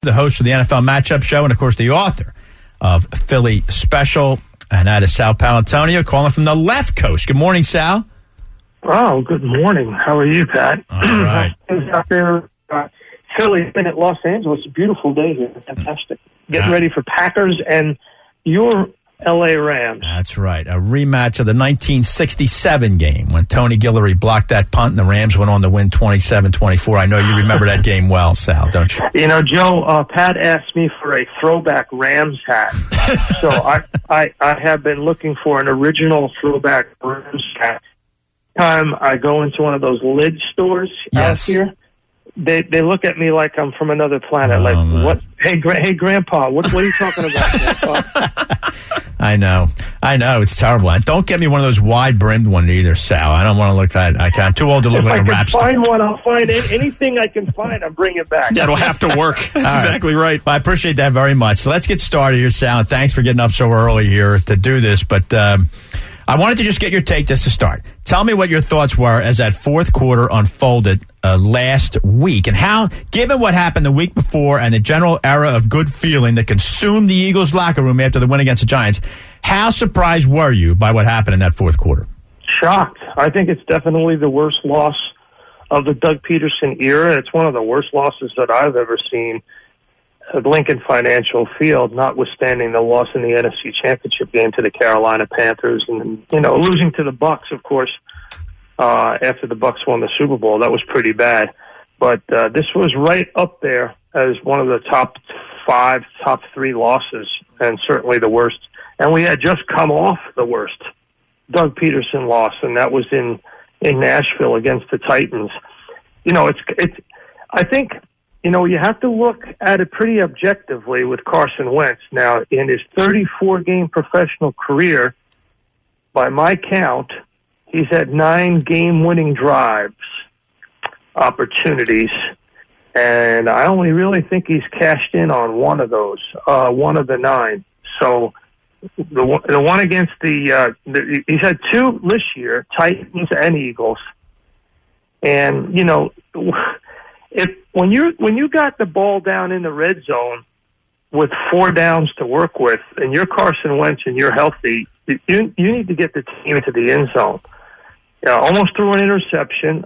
the host of the NFL Matchup Show, and, of course, the author of Philly Special. And that is Sal Paolantonio calling from the left coast. Good morning, Sal. Oh, good morning. How are you, Pat? All right. Out there, Philly, been at Los Angeles. It's a beautiful day here. Fantastic. Getting ready for Packers and your L.A. Rams. That's right. A rematch of the 1967 game when Tony Guillory blocked that punt and the Rams went on to win 27-24. I know you remember that game well, Sal, don't you? You know, Joe, Pat asked me for a throwback Rams hat. So I have been looking for an original throwback Rams hat. Time I go into one of those lid stores out here, they look at me like I'm from another planet. Man. What? Hey, Grandpa, what are you talking about, Grandpa? I know. It's terrible. And don't get me one of those wide-brimmed ones either, Sal. I don't want to look that. I'm too old to look like a rap star. If I can find one, I'll find anything I can find. I'll bring it back. That'll have to work. That's exactly right. Well, I appreciate that very much. So let's get started here, Sal. And thanks for getting up so early here to do this. But I wanted to just get your take just to start. Tell me what your thoughts were as that fourth quarter unfolded last week, and how, given what happened the week before and the general era of good feeling that consumed the Eagles' locker room after the win against the Giants, how surprised were you by what happened in that fourth quarter? Shocked. I think it's definitely the worst loss of the Doug Peterson era. It's one of the worst losses that I've ever seen at Lincoln Financial Field, notwithstanding the loss in the NFC Championship game to the Carolina Panthers, and losing to the Bucs, of course, after the Bucs won the Super Bowl. That was pretty bad. But this was right up there as one of the top 3 losses, and certainly the worst. And we had just come off the worst Doug Peterson loss, and that was in Nashville against the Titans. I think you have to look at it pretty objectively with Carson Wentz. Now, in his 34-game professional career, by my count, he's had 9 game-winning drives opportunities, and I only really think he's cashed in on one of those, one of the 9. So the one against he's had 2 this year, Titans and Eagles, and when you got the ball down in the red zone with 4 downs to work with, and you're Carson Wentz and you're healthy, you need to get the team into the end zone. Almost threw an interception.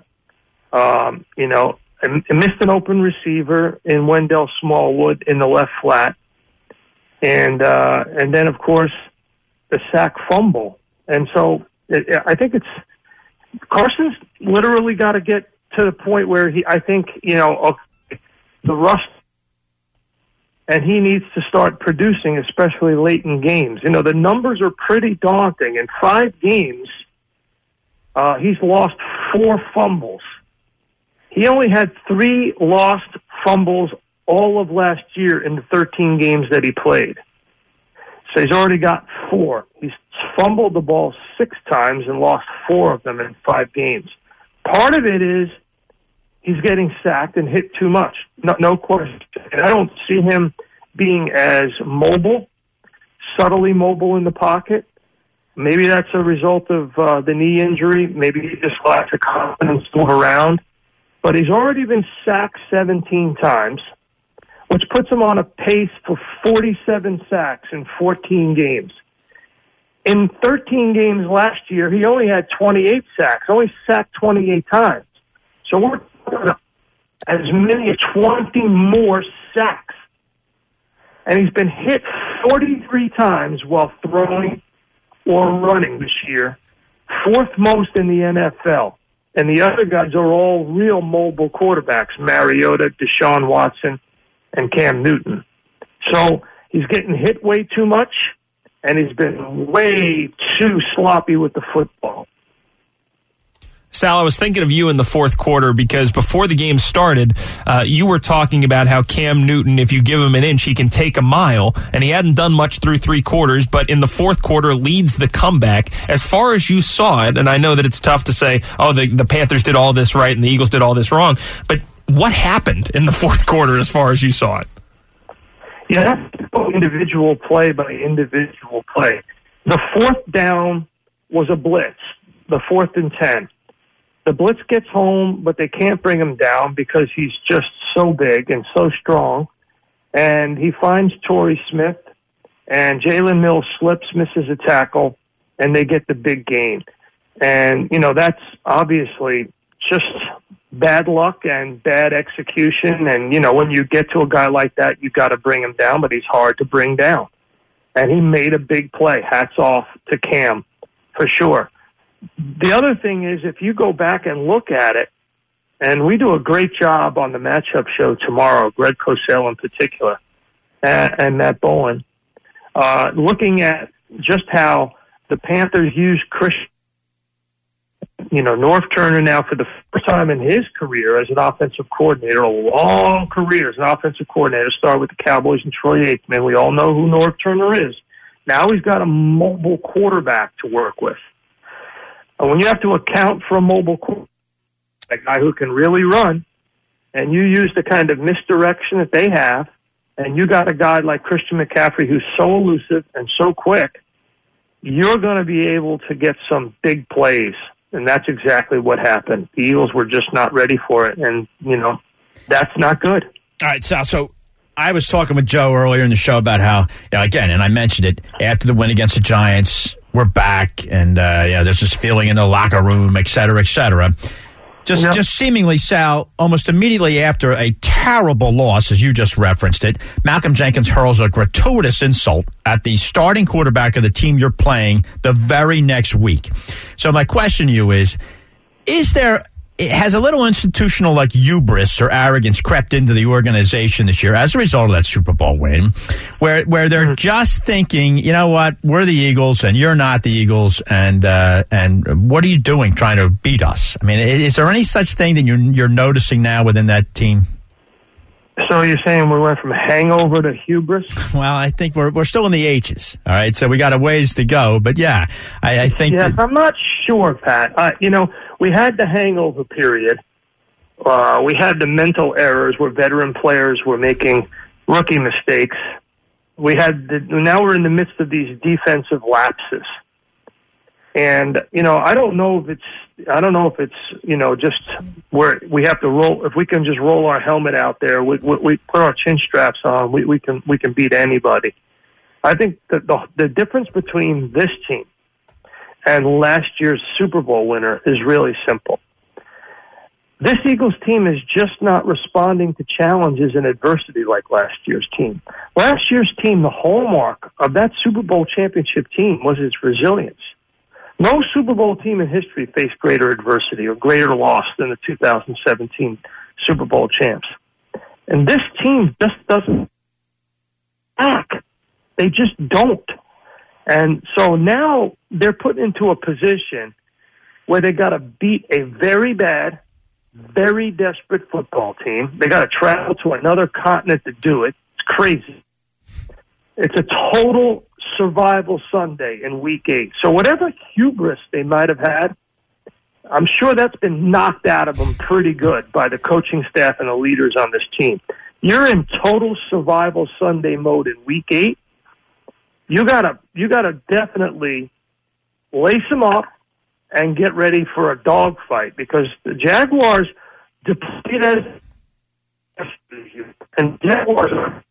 And missed an open receiver in Wendell Smallwood in the left flat, and then of course the sack fumble. And so I think Carson's literally got to get to the point where the rust, and he needs to start producing, especially late in games. The numbers are pretty daunting. In 5 games, he's lost 4 fumbles. He only had 3 lost fumbles all of last year in the 13 games that he played. So he's already got 4. He's fumbled the ball 6 times and lost 4 of them in 5 games. Part of it is he's getting sacked and hit too much. No question. And I don't see him being as subtly mobile in the pocket. Maybe that's a result of the knee injury. Maybe he just lacks the confidence to move around. But he's already been sacked 17 times, which puts him on a pace for 47 sacks in 14 games. In 13 games last year, he only had 28 sacks, only sacked 28 times. So we're talking about as many as 20 more sacks. And he's been hit 43 times while throwing or running this year, 4th most in the NFL. And the other guys are all real mobile quarterbacks, Mariota, Deshaun Watson, and Cam Newton. So he's getting hit way too much, and he's been way too sloppy with the football. Sal, I was thinking of you in the fourth quarter because before the game started, you were talking about how Cam Newton, if you give him an inch, he can take a mile, and he hadn't done much through 3 quarters, but in the fourth quarter leads the comeback. As far as you saw it, and I know that it's tough to say, oh, the Panthers did all this right and the Eagles did all this wrong, but what happened in the fourth quarter as far as you saw it? You have to go individual play by individual play. The 4th down was a blitz, the 4th and 10. The blitz gets home, but they can't bring him down because he's just so big and so strong. and he finds Torrey Smith, and Jalen Mills slips, misses a tackle, and they get the big gain. And, that's obviously just bad luck and bad execution. And, when you get to a guy like that, you got to bring him down, but he's hard to bring down. And he made a big play. Hats off to Cam, for sure. The other thing is, if you go back and look at it, and we do a great job on the matchup show tomorrow, Greg Cosell in particular, and Matt Bowen, looking at just how the Panthers used North Turner now for the first time in his career as an offensive coordinator, a long career as an offensive coordinator, started with the Cowboys and Troy Aikman. We all know who North Turner is. Now he's got a mobile quarterback to work with. And when you have to account for a mobile quarterback, a guy who can really run, and you use the kind of misdirection that they have, and you got a guy like Christian McCaffrey who's so elusive and so quick, you're going to be able to get some big plays. And that's exactly what happened. The Eagles were just not ready for it, and, that's not good. All right, Sal, so I was talking with Joe earlier in the show about how, again, and I mentioned it, after the win against the Giants, we're back, and there's this feeling in the locker room, et cetera, et cetera. Just seemingly, Sal, almost immediately after a terrible loss, as you just referenced it, Malcolm Jenkins hurls a gratuitous insult at the starting quarterback of the team you're playing the very next week. So my question to you is has a little institutional hubris or arrogance crept into the organization this year as a result of that Super Bowl win, where they're just thinking, you know what, we're the Eagles and you're not the Eagles, and what are you doing trying to beat us? I mean, is there any such thing that you're noticing now within that team? So you're saying we went from hangover to hubris? Well, I think we're still in the H's. All right, so we got a ways to go, but yeah, I think. Yes, I'm not sure, Pat. We had the hangover period. We had the mental errors where veteran players were making rookie mistakes. Now we're in the midst of these defensive lapses. And, I don't know if it's, just where we have to roll. If we can just roll our helmet out there, we put our chin straps on, we can beat anybody. I think that the difference between this team and last year's Super Bowl winner is really simple. This Eagles team is just not responding to challenges and adversity like last year's team. Last year's team, the hallmark of that Super Bowl championship team was its resilience. No Super Bowl team in history faced greater adversity or greater loss than the 2017 Super Bowl champs. And this team just doesn't act. They just don't. And so now they're put into a position where they got to beat a very bad, very desperate football team. They got to travel to another continent to do it. It's crazy. It's a total survival Sunday in Week 8. So whatever hubris they might have had, I'm sure that's been knocked out of them pretty good by the coaching staff and the leaders on this team. You're in total survival Sunday mode in Week 8. You gotta definitely lace them up and get ready for a dogfight, because the Jaguars depleted as and Jaguars are.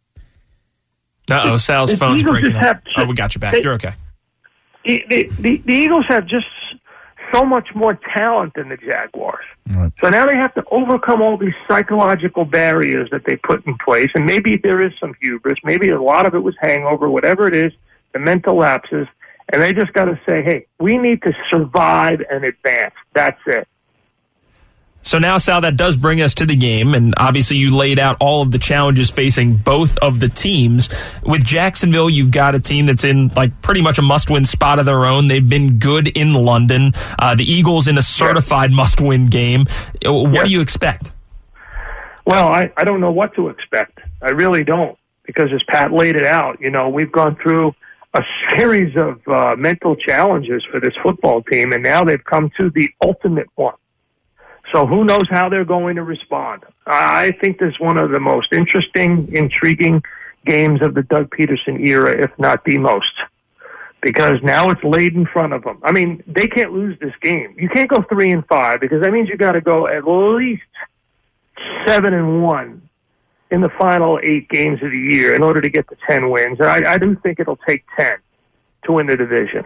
Sal's phone's breaking up. We got you back. You're okay. The Eagles have just so much more talent than the Jaguars. Right. So now they have to overcome all these psychological barriers that they put in place, and maybe there is some hubris. Maybe a lot of it was hangover, whatever it is, the mental lapses, and they just got to say, hey, we need to survive and advance. That's it. So now, Sal, that does bring us to the game, and obviously you laid out all of the challenges facing both of the teams. With Jacksonville, you've got a team that's in pretty much a must-win spot of their own. They've been good in London. The Eagles in a certified must-win game. What do you expect? Well, I don't know what to expect. I really don't, because as Pat laid it out, we've gone through a series of mental challenges for this football team, and now they've come to the ultimate one. So who knows how they're going to respond. I think this is one of the most interesting, intriguing games of the Doug Peterson era, if not the most, because now it's laid in front of them. I mean, they can't lose this game. You can't go 3-5, because that means you got to go at least 7-1 in the final 8 games of the year in order to get to 10 wins. And I do think it'll take 10 to win the division.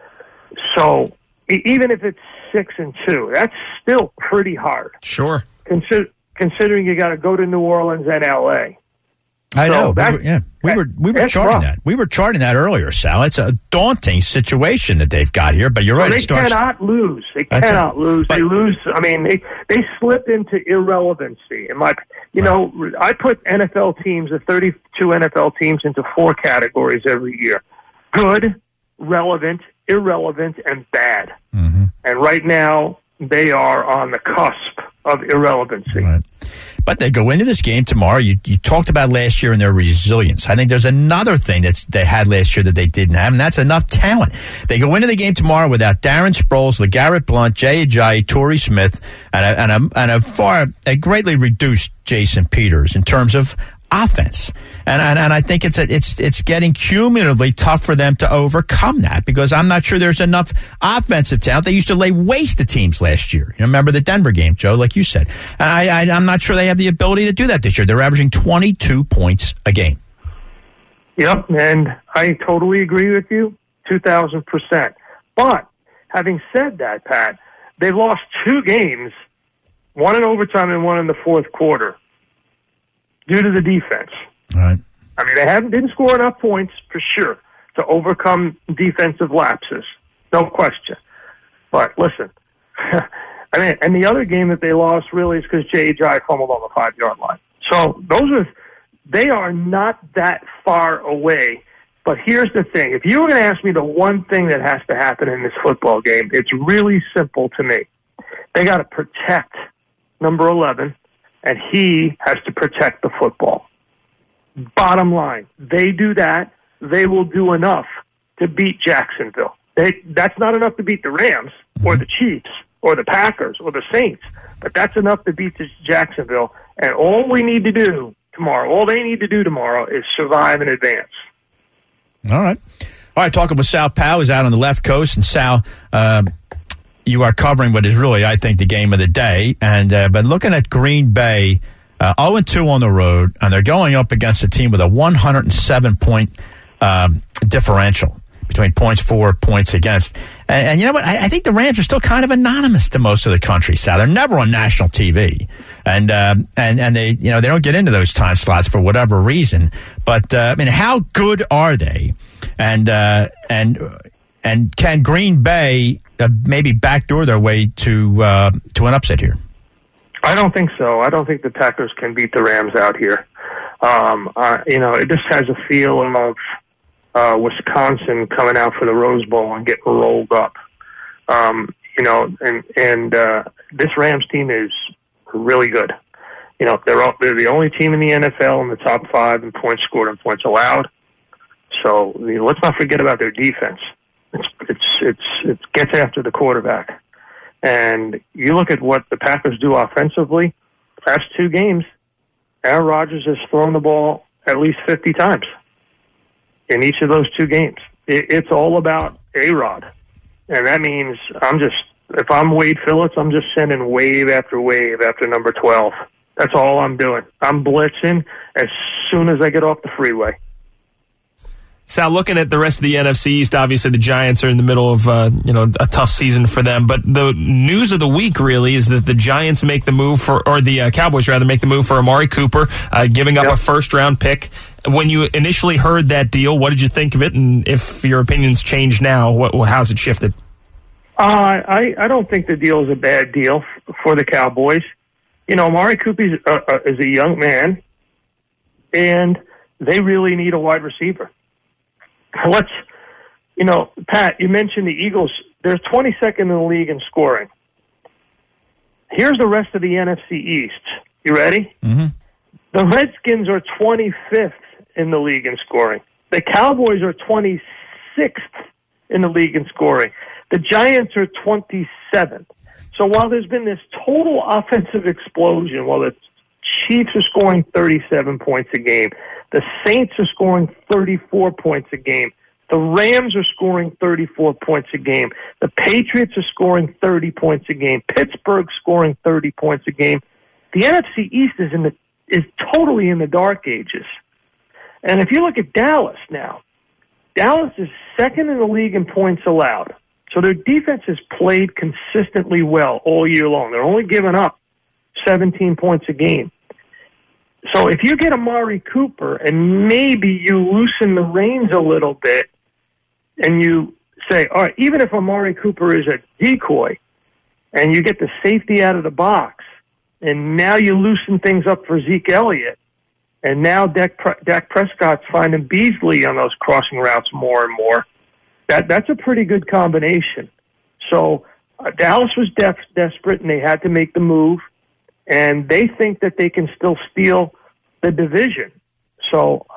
So even if it's 6-2, that's still pretty hard. Sure. Considering you got to go to New Orleans and L.A. I know. We were charting rough. that. We were charting that earlier, Sal. It's a daunting situation that they've got here, but you're right. They cannot lose. They cannot lose. They lose. I mean, they slip into irrelevancy. I put NFL teams, the 32 NFL teams, into 4 categories every year: good, relevant, irrelevant, and bad. Mm-hmm. And right now, they are on the cusp of irrelevancy. Right. But they go into this game tomorrow. You talked about last year and their resilience. I think there's another thing they had last year that they didn't have, and that's enough talent. They go into the game tomorrow without Darren Sproles, LeGarrette Blount, Jay Ajayi, Torrey Smith, and a greatly reduced Jason Peters in terms of offense. And I think it's getting cumulatively tough for them to overcome that, because I'm not sure there's enough offensive talent. They used to lay waste to teams last year. You remember the Denver game, Joe, like you said. And I'm not sure they have the ability to do that this year. They're averaging 22 points a game. Yep, and I totally agree with you, 2,000%. But having said that, Pat, they lost 2 games, one in overtime and one in the fourth quarter, due to the defense. Right. I mean, they didn't score enough points, for sure, to overcome defensive lapses. No question. But listen, and the other game that they lost really is because Jay Ajayi fumbled on the 5-yard line. So they are not that far away. But here's the thing. If you were going to ask me the one thing that has to happen in this football game, it's really simple to me. They got to protect number 11, and he has to protect the football. Bottom line, they do that, they will do enough to beat Jacksonville. That's not enough to beat the Rams or the Chiefs or the Packers or the Saints, but that's enough to beat Jacksonville. And all they need to do tomorrow is survive and advance. All right, talking with Sal Powell, who's out on the left coast. And Sal, you are covering what is really, I think, the game of the day. And but looking at Green Bay, 0-2 on the road, and they're going up against a team with a 107-point differential between points for, points against. And you know what? I think the Rams are still kind of anonymous to most of the country, Sal. They're never on national TV. And they, they don't get into those time slots for whatever reason. But, how good are they? And can Green Bay maybe backdoor their way to an upset here? I don't think so. I don't think the Packers can beat the Rams out here. It just has a feel of Wisconsin coming out for the Rose Bowl and getting rolled up. This Rams team is really good. They're the only team in the NFL in the top 5 in points scored and points allowed. So let's not forget about their defense. It gets after the quarterback. And you look at what the Packers do offensively, past 2 games, Aaron Rodgers has thrown the ball at least 50 times in each of those 2 games. It's all about A-Rod. And that means if I'm Wade Phillips, I'm just sending wave after number 12. That's all I'm doing. I'm blitzing as soon as I get off the freeway. Sal, looking at the rest of the NFC East, obviously the Giants are in the middle of a tough season for them. But the news of the week really is that the Giants make the move or the Cowboys rather make the move for Amari Cooper, giving up a first-round pick. When you initially heard that deal, what did you think of it? And if your opinions change now, how's it shifted? I don't think the deal is a bad deal for the Cowboys. Amari Cooper is a young man, and they really need a wide receiver. Pat, you mentioned the Eagles. They're 22nd in the league in scoring. Here's the rest of the NFC East. You ready? Mm-hmm. The Redskins are 25th in the league in scoring. The Cowboys are 26th in the league in scoring. The Giants are 27th. So while there's been this total offensive explosion, while the Chiefs are scoring 37 points a game, the Saints are scoring 34 points a game, the Rams are scoring 34 points a game, the Patriots are scoring 30 points a game, Pittsburgh scoring 30 points a game. The NFC East is in the is totally in the dark ages. And if you look at Dallas now, Dallas is second in the league in points allowed. So their defense has played consistently well all year long. They're only giving up 17 points a game. So if you get Amari Cooper and maybe you loosen the reins a little bit and you say, all right, even if Amari Cooper is a decoy and you get the safety out of the box and now you loosen things up for Zeke Elliott and now Dak Prescott's finding Beasley on those crossing routes more and more, that's a pretty good combination. So Dallas was desperate and they had to make the move. And they think that they can still steal the division. So,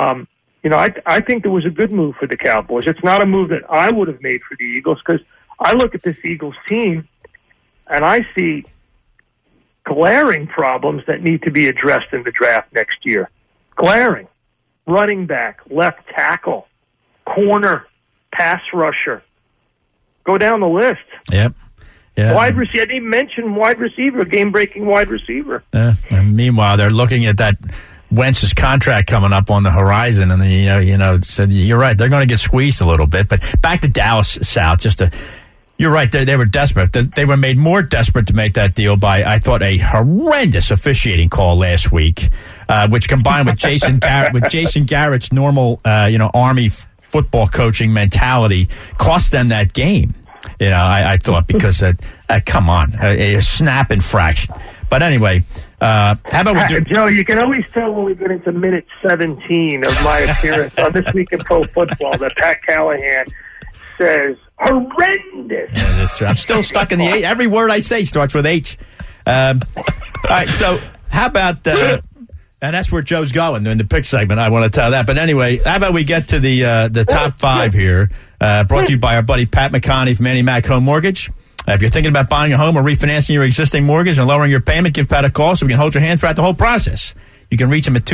I think it was a good move for the Cowboys. It's not a move that I would have made for the Eagles because I look at this Eagles team and I see glaring problems that need to be addressed in the draft next year. Glaring. Running back, left tackle, corner, pass rusher. Go down the list. Yep. Yeah. Wide receiver. I didn't even mention wide receiver, game-breaking wide receiver. And meanwhile, they're looking at that Wentz's contract coming up on the horizon, and then said you're right. They're going to get squeezed a little bit. But back to Dallas South. You're right. They were desperate. They were made more desperate to make that deal by, I thought, a horrendous officiating call last week, which combined with Jason Garrett's normal, Army football coaching mentality, cost them that game. I thought because come on, a snap infraction. But anyway, how about we do... Joe, you can always tell when we get into minute 17 of my appearance on This Week in Pro Football that Pat Callahan says horrendous. Yeah, that's true. I'm still stuck in the H. Every word I say starts with H. All right, so how about... and that's where Joe's going in the pick segment. I want to tell that. But anyway, how about we get to the top five here, brought to you by our buddy Pat McConney from Annie Mac Home Mortgage. If you're thinking about buying a home or refinancing your existing mortgage and lowering your payment, give Pat a call so we can hold your hand throughout the whole process. You can reach him at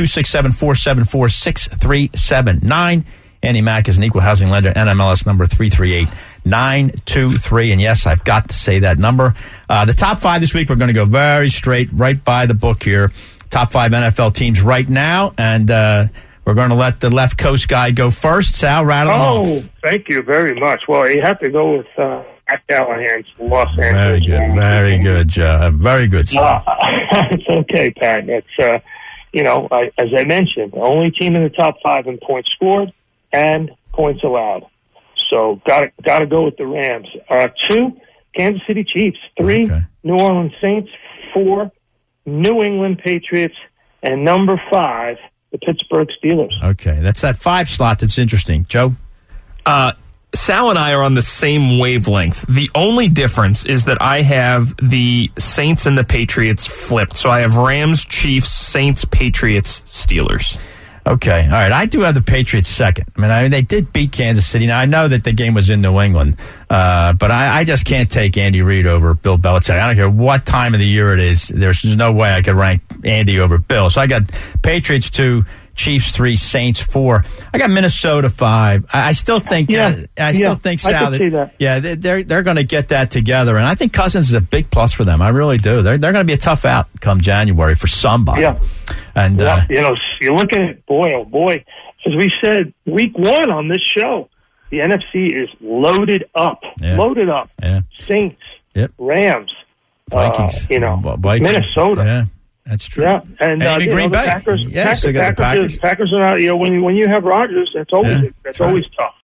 267-474-6379. Annie Mac is an equal housing lender, NMLS number 338923. And yes, I've got to say that number. The top five this week, we're going to go very straight, right by the book here. Top five NFL teams right now, and we're going to let the left coast guy go first. Sal, rattle them off. Oh, thank you very much. Well, you have to go with Pat Callahan's Los Very Angeles. good, very good, Joe. Very good, Sal. It's okay, Pat. It's as I mentioned, the only team in the top five in points scored and points allowed. So got to go with the Rams. 2, Kansas City Chiefs. 3, Okay. New Orleans Saints. 4, New England Patriots, and number 5, the Pittsburgh Steelers. Okay, that's that 5 slot that's interesting. Joe? Sal and I are on the same wavelength. The only difference is that I have the Saints and the Patriots flipped. So I have Rams, Chiefs, Saints, Patriots, Steelers. Okay, all right. I do have the Patriots second. I mean, they did beat Kansas City. Now, I know that the game was in New England, but I just can't take Andy Reid over Bill Belichick. I don't care what time of the year it is. There's no way I could rank Andy over Bill. So I got Patriots 2, Chiefs 3, Saints 4. I got Minnesota 5. I still think, Sal, that. Yeah, they're going to get that together, and I think Cousins is a big plus for them. I really do. They're going to be a tough out come January for somebody. Yeah. And you're looking at boy, as we said week 1 on this show, the NFC is loaded up. Yeah. Loaded up. Yeah. Saints, Yep. Vikings, Vikings. Minnesota. Yeah, that's true. Yeah, and even Green Bay. The Packers. Yes, they got the Packers. Packers are not. When you have Rodgers, that's always tough.